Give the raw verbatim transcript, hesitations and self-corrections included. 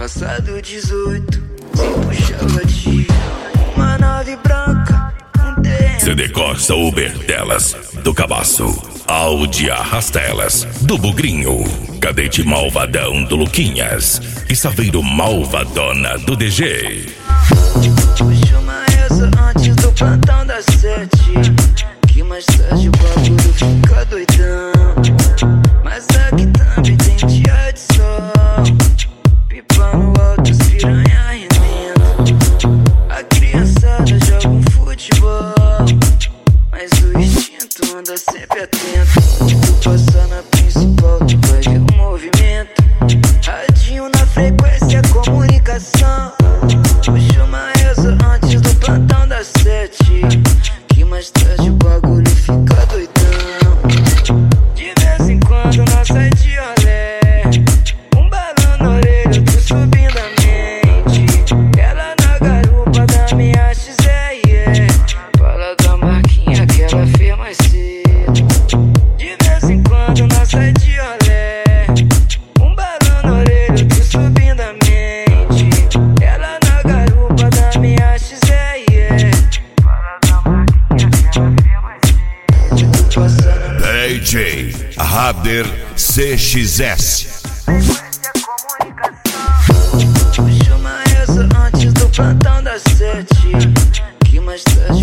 Passado dezoito, se puxava de uma nave branca, um terreno. C D Costa Uber delas, do Cabaço. Audi Arrastelas, do Bugrinho. Cadete Malvadão, do Luquinhas. E Saveiro Malvadona, do D G. Puxa uma reza antes do plantão das sete, que mais tarde o bagulho fica doidão. Mas aqui também tem dia de sol, pipa no alto, os piranha remendo. A criançada joga um futebol, mas o instinto anda sempre atento. Tu passa na principal, tu vai ver o movimento. Radinho na frequência, comunicação. Puxa uma reza antes do plantão das sete, que mais tarde o bagulho fica doidão. De vez em quando nós sai de olé, um balão na orelha, outro subindo a mente. Ela na garupa da minha X R, fala da marquinha que ela fez mais cedo. De vez em quando nós sai de olé, um balão na orelha, outro subindo a mente. Ela na garupa da minha X R, fala da marquinha que ela fez mais cedo. D J Rader C X S. Puxa uma reza antes do plantão das sete, que mais tarde